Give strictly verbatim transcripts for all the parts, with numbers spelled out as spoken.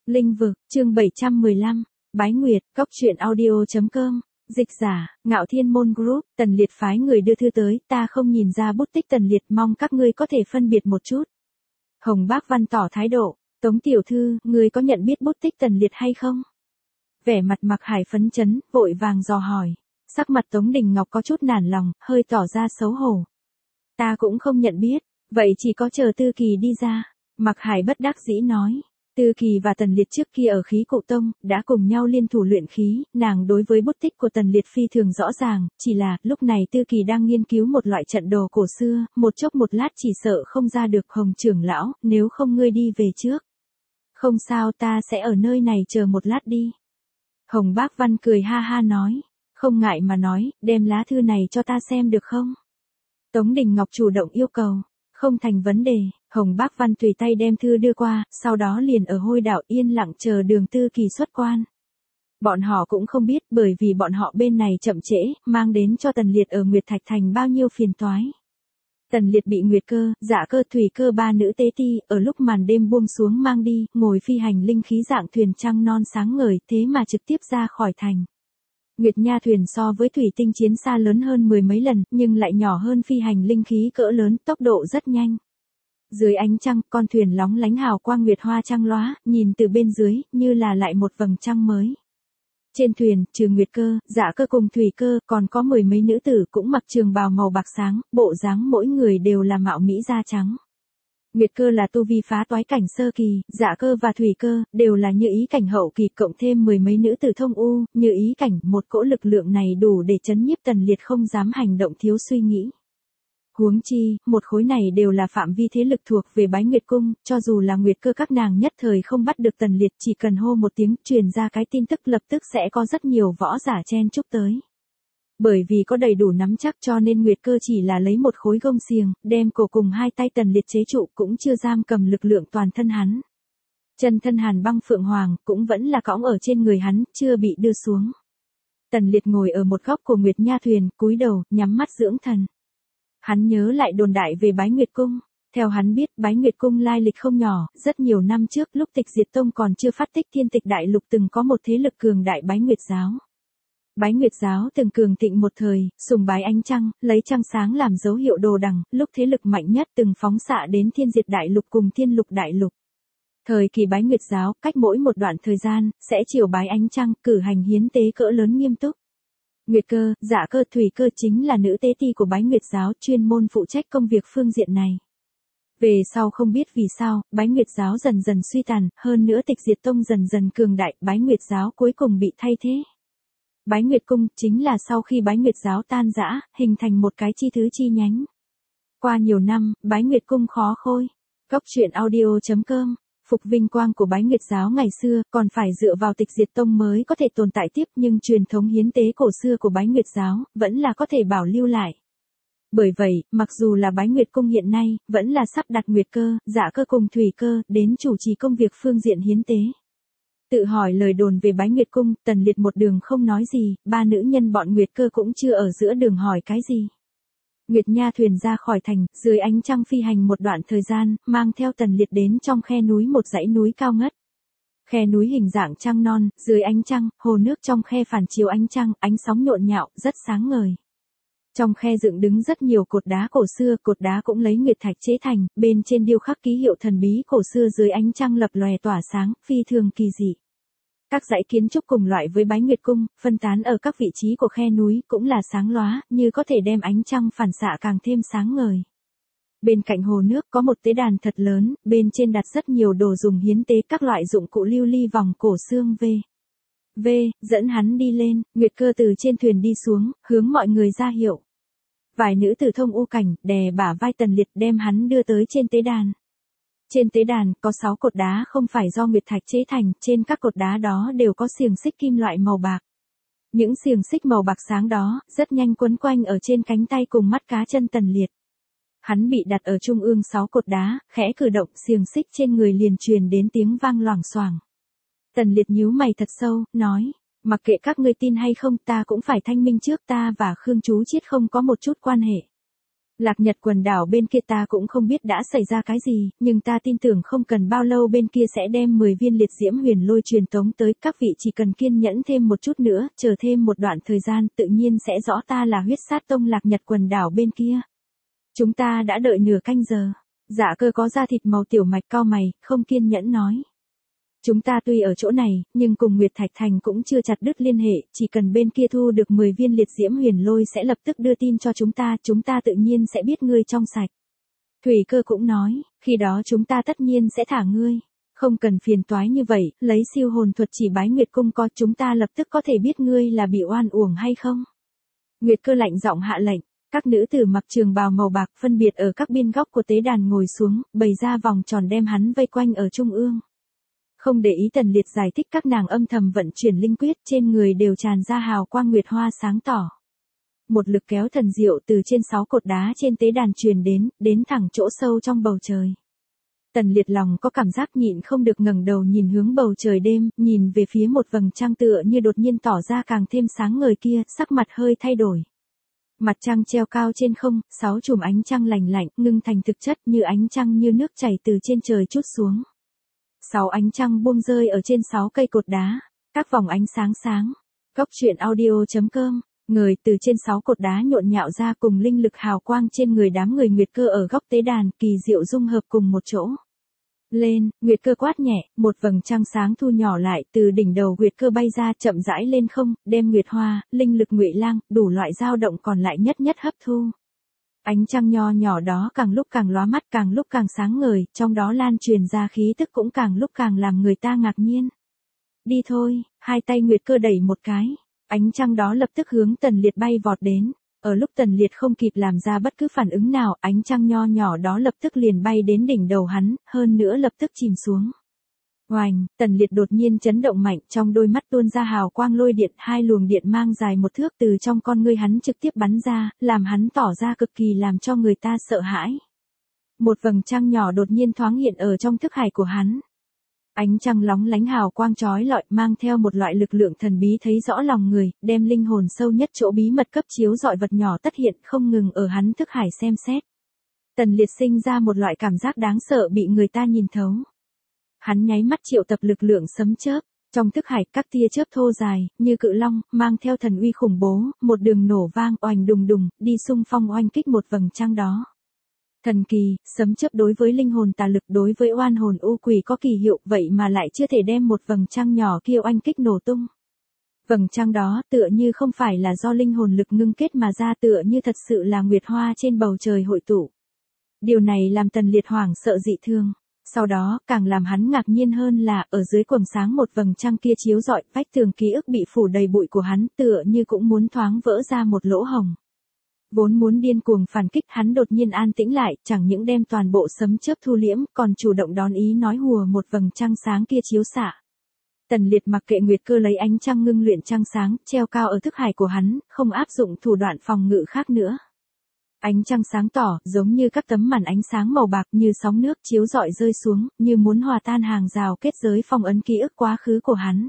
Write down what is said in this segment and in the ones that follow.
Linh vực, chương bảy trăm mười lăm, Bái Nguyệt, Cốc truyện audio chấm com, dịch giả, Ngạo Thiên Môn Group, Tần Liệt phái người đưa thư tới, ta không nhìn ra bút tích Tần Liệt, mong các ngươi có thể phân biệt một chút. Hồng Bác Văn tỏ thái độ, Tống tiểu thư, ngươi có nhận biết bút tích Tần Liệt hay không? Vẻ mặt Mặc Hải phấn chấn, vội vàng dò hỏi, sắc mặt Tống Đình Ngọc có chút nản lòng, hơi tỏ ra xấu hổ. Ta cũng không nhận biết, vậy chỉ có chờ Tư Kỳ đi ra. Mặc Hải bất đắc dĩ nói. Tư Kỳ và Tần Liệt trước kia ở khí cụ tông, đã cùng nhau liên thủ luyện khí, nàng đối với bút tích của Tần Liệt phi thường rõ ràng, chỉ là, lúc này Tư Kỳ đang nghiên cứu một loại trận đồ cổ xưa, một chốc một lát chỉ sợ không ra được. Hồng trưởng lão, nếu không ngươi đi về trước. Không sao, ta sẽ ở nơi này chờ một lát đi. Hồng Bác Văn cười ha ha nói, không ngại mà nói, đem lá thư này cho ta xem được không? Tống Đình Ngọc chủ động yêu cầu. Không thành vấn đề, Hồng Bác Văn tùy tay đem thư đưa qua, sau đó liền ở hôi đảo yên lặng chờ Đường Tư Kỳ xuất quan. Bọn họ cũng không biết, bởi vì bọn họ bên này chậm trễ, mang đến cho Tần Liệt ở Nguyệt Thạch Thành bao nhiêu phiền toái. Tần Liệt bị Nguyệt Cơ, Dạ Cơ, Thủy Cơ ba nữ tế ti, ở lúc màn đêm buông xuống mang đi, ngồi phi hành linh khí dạng thuyền trăng non sáng ngời, thế mà trực tiếp ra khỏi thành. Nguyệt Nha thuyền so với thủy tinh chiến xa lớn hơn mười mấy lần, nhưng lại nhỏ hơn phi hành linh khí cỡ lớn, tốc độ rất nhanh. Dưới ánh trăng, con thuyền lóng lánh hào quang nguyệt hoa trăng lóa, nhìn từ bên dưới, như là lại một vầng trăng mới. Trên thuyền, trừ Nguyệt Cơ, Dạ Cơ cùng Thủy Cơ, còn có mười mấy nữ tử cũng mặc trường bào màu bạc sáng, bộ dáng mỗi người đều là mạo mỹ da trắng. Nguyệt Cơ là tu vi phá toái cảnh sơ kỳ, Dạ Cơ và Thủy Cơ đều là như ý cảnh hậu kỳ, cộng thêm mười mấy nữ tử thông u, như ý cảnh, một cỗ lực lượng này đủ để chấn nhiếp Tần Liệt không dám hành động thiếu suy nghĩ. Huống chi, một khối này đều là phạm vi thế lực thuộc về Bái Nguyệt cung, cho dù là Nguyệt Cơ các nàng nhất thời không bắt được Tần Liệt, chỉ cần hô một tiếng truyền ra cái tin tức lập tức sẽ có rất nhiều võ giả chen chúc tới. Bởi vì có đầy đủ nắm chắc cho nên Nguyệt Cơ chỉ là lấy một khối gông xiềng, đem cổ cùng hai tay Tần Liệt chế trụ, cũng chưa giam cầm lực lượng toàn thân hắn. Chân thân Hàn Băng Phượng Hoàng cũng vẫn là cõng ở trên người hắn, chưa bị đưa xuống. Tần Liệt ngồi ở một góc của Nguyệt Nha thuyền, cúi đầu, nhắm mắt dưỡng thần. Hắn nhớ lại đồn đại về Bái Nguyệt cung. Theo hắn biết, Bái Nguyệt cung lai lịch không nhỏ, rất nhiều năm trước lúc Tịch Diệt Tông còn chưa phát tích Thiên Tịch Đại Lục từng có một thế lực cường đại Bái Nguyệt giáo. Bái Nguyệt giáo từng cường thịnh một thời, sùng bái ánh trăng, lấy trăng sáng làm dấu hiệu đồ đằng, lúc thế lực mạnh nhất từng phóng xạ đến Thiên Diệt Đại Lục cùng Thiên Lục Đại Lục. Thời kỳ Bái Nguyệt giáo, cách mỗi một đoạn thời gian, sẽ chiều bái ánh trăng, cử hành hiến tế cỡ lớn nghiêm túc. Nguyệt Cơ, Dạ Cơ, Thủy Cơ chính là nữ tế ti của Bái Nguyệt giáo, chuyên môn phụ trách công việc phương diện này. Về sau không biết vì sao, Bái Nguyệt giáo dần dần suy tàn, hơn nữa Tịch Diệt Tông dần dần cường đại, Bái Nguyệt giáo cuối cùng bị thay thế. Bái Nguyệt cung chính là sau khi Bái Nguyệt giáo tan rã, hình thành một cái chi thứ chi nhánh. Qua nhiều năm, Bái Nguyệt cung khó khôi. Cốc truyện audio chấm com, phục vinh quang của Bái Nguyệt giáo ngày xưa, còn phải dựa vào Tịch Diệt Tông mới có thể tồn tại tiếp, nhưng truyền thống hiến tế cổ xưa của Bái Nguyệt giáo vẫn là có thể bảo lưu lại. Bởi vậy, mặc dù là Bái Nguyệt cung hiện nay, vẫn là sắp đặt Nguyệt Cơ, Dạ Cơ cùng Thủy Cơ đến chủ trì công việc phương diện hiến tế. Tự hỏi lời đồn về Bái Nguyệt cung, Tần Liệt một đường không nói gì, ba nữ nhân bọn Nguyệt Cơ cũng chưa ở giữa đường hỏi cái gì. Nguyệt Nha thuyền ra khỏi thành, dưới ánh trăng phi hành một đoạn thời gian, mang theo Tần Liệt đến trong khe núi một dãy núi cao ngất. Khe núi hình dạng trăng non, dưới ánh trăng, hồ nước trong khe phản chiếu ánh trăng, ánh sóng nhộn nhạo, rất sáng ngời. Trong khe dựng đứng rất nhiều cột đá cổ xưa, cột đá cũng lấy nguyệt thạch chế thành, bên trên điêu khắc ký hiệu thần bí cổ xưa, dưới ánh trăng lập lòe tỏa sáng, phi thường kỳ dị. Các dãy kiến trúc cùng loại với Bái Nguyệt cung, phân tán ở các vị trí của khe núi, cũng là sáng lóa, như có thể đem ánh trăng phản xạ càng thêm sáng ngời. Bên cạnh hồ nước có một tế đàn thật lớn, bên trên đặt rất nhiều đồ dùng hiến tế, các loại dụng cụ lưu ly vòng cổ xương v. V, dẫn hắn đi lên, Nguyệt Cơ từ trên thuyền đi xuống, hướng mọi người ra hiệu. Vài nữ tử thông u cảnh, đè bả vai Tần Liệt đem hắn đưa tới trên tế đàn. Trên tế đàn, có sáu cột đá không phải do nguyệt thạch chế thành, trên các cột đá đó đều có xiềng xích kim loại màu bạc. Những xiềng xích màu bạc sáng đó, rất nhanh quấn quanh ở trên cánh tay cùng mắt cá chân Tần Liệt. Hắn bị đặt ở trung ương sáu cột đá, khẽ cử động, xiềng xích trên người liền truyền đến tiếng vang loảng xoảng. Tần Liệt nhíu mày thật sâu, nói, mặc kệ các ngươi tin hay không, ta cũng phải thanh minh trước, ta và Khương Chú Chiết không có một chút quan hệ. Lạc Nhật quần đảo bên kia ta cũng không biết đã xảy ra cái gì, nhưng ta tin tưởng không cần bao lâu bên kia sẽ đem mười viên liệt diễm huyền lôi truyền tống tới, các vị chỉ cần kiên nhẫn thêm một chút nữa, chờ thêm một đoạn thời gian tự nhiên sẽ rõ ta là huyết sát tông Lạc Nhật quần đảo bên kia. Chúng ta đã đợi nửa canh giờ. Dạ Cơ có da thịt màu tiểu mạch cau mày, không kiên nhẫn nói. Chúng ta tuy ở chỗ này, nhưng cùng Nguyệt Thạch Thành cũng chưa chặt đứt liên hệ, chỉ cần bên kia thu được mười viên liệt diễm huyền lôi sẽ lập tức đưa tin cho chúng ta, chúng ta tự nhiên sẽ biết ngươi trong sạch. Thủy Cơ cũng nói, khi đó chúng ta tất nhiên sẽ thả ngươi. Không cần phiền toái như vậy, lấy siêu hồn thuật chỉ bái Nguyệt cung có chúng ta lập tức có thể biết ngươi là bị oan uổng hay không. Nguyệt Cơ lạnh giọng hạ lệnh, các nữ tử mặc trường bào màu bạc phân biệt ở các biên góc của tế đàn ngồi xuống, bày ra vòng tròn đem hắn vây quanh ở trung ương. Không để ý Tần Liệt giải thích, các nàng âm thầm vận chuyển linh quyết, trên người đều tràn ra hào quang nguyệt hoa sáng tỏ. Một lực kéo thần diệu từ trên sáu cột đá trên tế đàn truyền đến, đến thẳng chỗ sâu trong bầu trời. Tần Liệt lòng có cảm giác nhịn không được ngẩng đầu nhìn hướng bầu trời đêm, nhìn về phía một vầng trăng tựa như đột nhiên tỏ ra càng thêm sáng ngời kia, sắc mặt hơi thay đổi. Mặt trăng treo cao trên không, sáu chùm ánh trăng lành lạnh, ngưng thành thực chất như ánh trăng như nước chảy từ trên trời trút xuống. Sáu ánh trăng buông rơi ở trên sáu cây cột đá, các vòng ánh sáng sáng. Cốc truyện audio chấm com, người từ trên sáu cột đá nhộn nhạo ra cùng linh lực hào quang trên người đám người Nguyệt Cơ ở góc tế đàn, kỳ diệu dung hợp cùng một chỗ. Lên, Nguyệt Cơ quát nhẹ, một vầng trăng sáng thu nhỏ lại, từ đỉnh đầu Nguyệt Cơ bay ra, chậm rãi lên không, đem nguyệt hoa, linh lực ngụy lang, đủ loại dao động còn lại nhất nhất hấp thu. Ánh trăng nho nhỏ đó càng lúc càng lóa mắt, càng lúc càng sáng ngời, trong đó lan truyền ra khí tức cũng càng lúc càng làm người ta ngạc nhiên. Đi thôi, hai tay Nguyệt Cơ đẩy một cái, ánh trăng đó lập tức hướng Tần Liệt bay vọt đến. Ở lúc Tần Liệt không kịp làm ra bất cứ phản ứng nào, ánh trăng nho nhỏ đó lập tức liền bay đến đỉnh đầu hắn, hơn nữa lập tức chìm xuống. Oành, Tần Liệt đột nhiên chấn động mạnh, trong đôi mắt tuôn ra hào quang lôi điện, hai luồng điện mang dài một thước từ trong con ngươi hắn trực tiếp bắn ra, làm hắn tỏ ra cực kỳ làm cho người ta sợ hãi. Một vầng trăng nhỏ đột nhiên thoáng hiện ở trong thức hải của hắn. Ánh trăng lóng lánh hào quang chói lọi, mang theo một loại lực lượng thần bí thấy rõ lòng người, đem linh hồn sâu nhất chỗ bí mật cấp chiếu rọi vật nhỏ tất hiện không ngừng ở hắn thức hải xem xét. Tần Liệt sinh ra một loại cảm giác đáng sợ bị người ta nhìn thấu. Hắn nháy mắt triệu tập lực lượng sấm chớp, trong thức hải các tia chớp thô dài, như cự long, mang theo thần uy khủng bố, một đường nổ vang oành đùng đùng, đi xung phong oanh kích một vầng trăng đó. Thần kỳ, sấm chớp đối với linh hồn tà lực, đối với oan hồn u quỷ có kỳ hiệu, vậy mà lại chưa thể đem một vầng trăng nhỏ kia oanh kích nổ tung. Vầng trăng đó tựa như không phải là do linh hồn lực ngưng kết mà ra, tựa như thật sự là nguyệt hoa trên bầu trời hội tụ. Điều này làm Tần Liệt hoảng sợ dị thường. Sau đó, càng làm hắn ngạc nhiên hơn là, ở dưới quầng sáng một vầng trăng kia chiếu rọi, vách tường ký ức bị phủ đầy bụi của hắn, tựa như cũng muốn thoáng vỡ ra một lỗ hổng. Vốn muốn điên cuồng phản kích, hắn đột nhiên an tĩnh lại, chẳng những đem toàn bộ sấm chớp thu liễm, còn chủ động đón ý nói hùa một vầng trăng sáng kia chiếu xạ. Tần Liệt mặc kệ Nguyệt Cơ lấy ánh trăng ngưng luyện trăng sáng, treo cao ở thức hải của hắn, không áp dụng thủ đoạn phòng ngự khác nữa. Ánh trăng sáng tỏ, giống như các tấm màn ánh sáng màu bạc như sóng nước chiếu rọi rơi xuống, như muốn hòa tan hàng rào kết giới phong ấn ký ức quá khứ của hắn.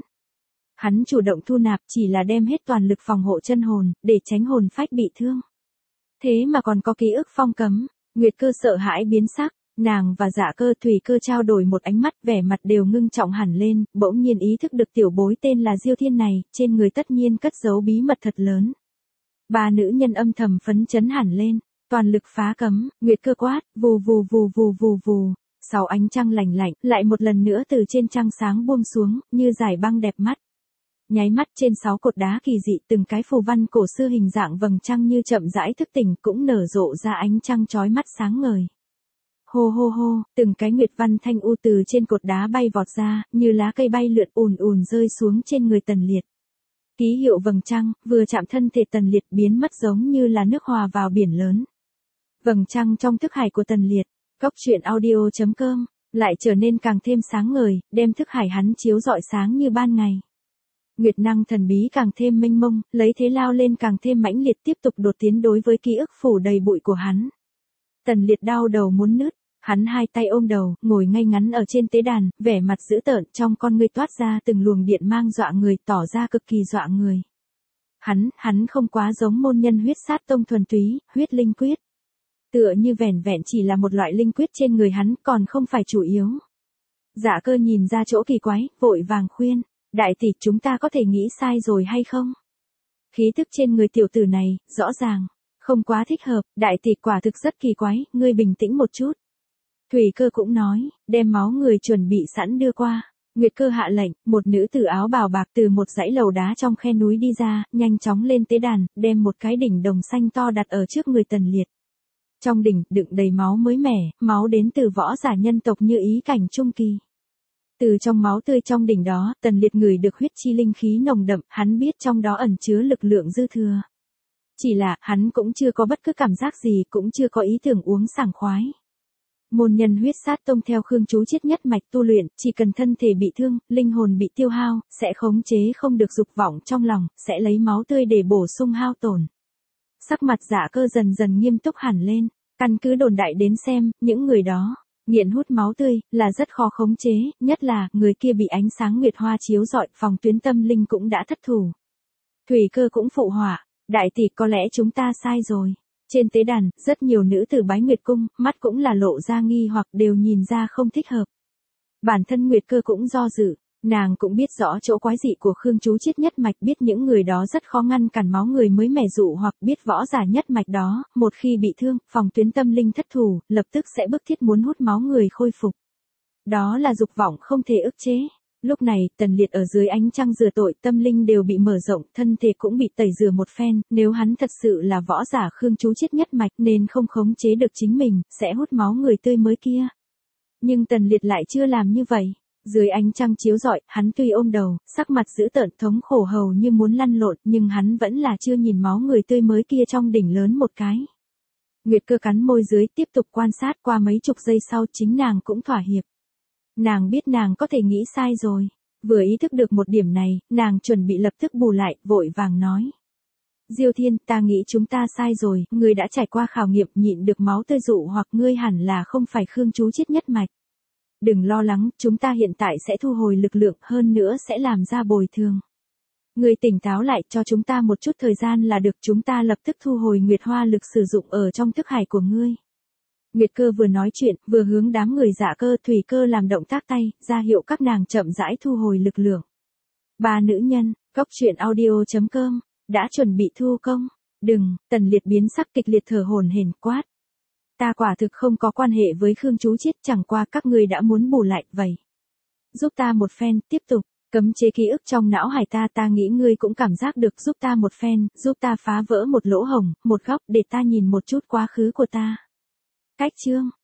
Hắn chủ động thu nạp, chỉ là đem hết toàn lực phòng hộ chân hồn, để tránh hồn phách bị thương. Thế mà còn có ký ức phong cấm, Nguyệt Cơ sợ hãi biến sắc, nàng và Dạ Cơ, Thủy Cơ trao đổi một ánh mắt, vẻ mặt đều ngưng trọng hẳn lên, bỗng nhiên ý thức được tiểu bối tên là Diêu Thiên này, trên người tất nhiên cất giấu bí mật thật lớn. Ba nữ nhân âm thầm phấn chấn hẳn lên, toàn lực phá cấm, Nguyệt Cơ quát, vù vù vù vù vù vù, sáu ánh trăng lành lạnh, lại một lần nữa từ trên trăng sáng buông xuống, như dải băng đẹp mắt. Nháy mắt trên sáu cột đá kỳ dị, từng cái phù văn cổ xưa hình dạng vầng trăng như chậm rãi thức tỉnh, cũng nở rộ ra ánh trăng chói mắt sáng ngời. Hô hô hô, từng cái nguyệt văn thanh u từ trên cột đá bay vọt ra, như lá cây bay lượn ùn ùn rơi xuống trên người Tần Liệt. Ký hiệu vầng trăng, vừa chạm thân thể Tần Liệt biến mất giống như là nước hòa vào biển lớn. Vầng trăng trong thức hải của Tần Liệt, cốc truyện audio chấm com, lại trở nên càng thêm sáng ngời, đem thức hải hắn chiếu rọi sáng như ban ngày. Nguyệt năng thần bí càng thêm mênh mông, lấy thế lao lên càng thêm mãnh liệt, tiếp tục đột tiến đối với ký ức phủ đầy bụi của hắn. Tần Liệt đau đầu muốn nứt, hắn hai tay ôm đầu, ngồi ngay ngắn ở trên tế đàn, vẻ mặt dữ tợn, trong con ngươi toát ra từng luồng điện mang dọa người, tỏ ra cực kỳ dọa người. Hắn, hắn không quá giống môn nhân huyết sát tông thuần túy, huyết linh quyết. Tựa như vẻn vẹn chỉ là một loại linh quyết trên người hắn, còn không phải chủ yếu. Dạ Cơ nhìn ra chỗ kỳ quái, vội vàng khuyên, đại tỷ chúng ta có thể nghĩ sai rồi hay không? Khí tức trên người tiểu tử này, rõ ràng, không quá thích hợp, đại tỷ quả thực rất kỳ quái, ngươi bình tĩnh một chút. Thủy Cơ cũng nói, đem máu người chuẩn bị sẵn đưa qua. Nguyệt Cơ hạ lệnh, một nữ tử áo bào bạc từ một dãy lầu đá trong khe núi đi ra, nhanh chóng lên tế đàn, đem một cái đỉnh đồng xanh to đặt ở trước người Tần Liệt. Trong đỉnh, đựng đầy máu mới mẻ, máu đến từ võ giả nhân tộc như ý cảnh trung kỳ. Từ trong máu tươi trong đỉnh đó, Tần Liệt ngửi được huyết chi linh khí nồng đậm, hắn biết trong đó ẩn chứa lực lượng dư thừa. Chỉ là, hắn cũng chưa có bất cứ cảm giác gì, cũng chưa có ý tưởng uống sảng khoái. Môn nhân huyết sát tông theo Khương Chú Chiết nhất mạch tu luyện, chỉ cần thân thể bị thương, linh hồn bị tiêu hao, sẽ khống chế không được dục vọng trong lòng, sẽ lấy máu tươi để bổ sung hao tổn. Sắc mặt Dạ Cơ dần dần nghiêm túc hẳn lên, căn cứ đồn đại đến xem, những người đó, nghiện hút máu tươi, là rất khó khống chế, nhất là, người kia bị ánh sáng nguyệt hoa chiếu rọi, phòng tuyến tâm linh cũng đã thất thủ. Thủy Cơ cũng phụ họa, đại tỷ có lẽ chúng ta sai rồi. Trên tế đàn, rất nhiều nữ tử bái Nguyệt Cung, mắt cũng là lộ ra nghi hoặc đều nhìn ra không thích hợp. Bản thân Nguyệt Cơ cũng do dự, nàng cũng biết rõ chỗ quái dị của Khương Chú Chiết nhất mạch, biết những người đó rất khó ngăn cản máu người mới mẻ dụ hoặc biết võ giả nhất mạch đó, một khi bị thương, phòng tuyến tâm linh thất thủ, lập tức sẽ bức thiết muốn hút máu người khôi phục. Đó là dục vọng không thể ức chế. Lúc này, Tần Liệt ở dưới ánh trăng rửa tội, tâm linh đều bị mở rộng, thân thể cũng bị tẩy rửa một phen, nếu hắn thật sự là võ giả Khương Chú Chiết nhất mạch nên không khống chế được chính mình, sẽ hút máu người tươi mới kia. Nhưng Tần Liệt lại chưa làm như vậy. Dưới ánh trăng chiếu rọi, hắn tuy ôm đầu, sắc mặt dữ tợn thống khổ hầu như muốn lăn lộn, nhưng hắn vẫn là chưa nhìn máu người tươi mới kia trong đỉnh lớn một cái. Nguyệt Cơ cắn môi dưới, tiếp tục quan sát, qua mấy chục giây sau chính nàng cũng thỏa hiệp. Nàng biết nàng có thể nghĩ sai rồi. Vừa ý thức được một điểm này, nàng chuẩn bị lập tức bù lại, vội vàng nói. Diêu Thiên, ta nghĩ chúng ta sai rồi, ngươi đã trải qua khảo nghiệm nhịn được máu tươi dụ hoặc ngươi hẳn là không phải Khương Chú Chiết nhất mạch. Đừng lo lắng, chúng ta hiện tại sẽ thu hồi lực lượng, hơn nữa sẽ làm ra bồi thường. Ngươi tỉnh táo lại, cho chúng ta một chút thời gian là được, chúng ta lập tức thu hồi Nguyệt Hoa lực sử dụng ở trong thức hải của ngươi. Nguyệt Cơ vừa nói chuyện, vừa hướng đám người Dạ Cơ, Thủy Cơ làm động tác tay, ra hiệu các nàng chậm rãi thu hồi lực lượng. Ba nữ nhân, góc truyện audio chấm com, đã chuẩn bị thu công. Đừng, Tần Liệt biến sắc kịch liệt thở hổn hển quát. Ta quả thực không có quan hệ với Khương Chú Chiết, chẳng qua các ngươi đã muốn bù lại, vậy. Giúp ta một phen, tiếp tục, cấm chế ký ức trong não hải ta, ta nghĩ ngươi cũng cảm giác được, giúp ta một phen, giúp ta phá vỡ một lỗ hổng, một góc, để ta nhìn một chút quá khứ của ta. Cách chương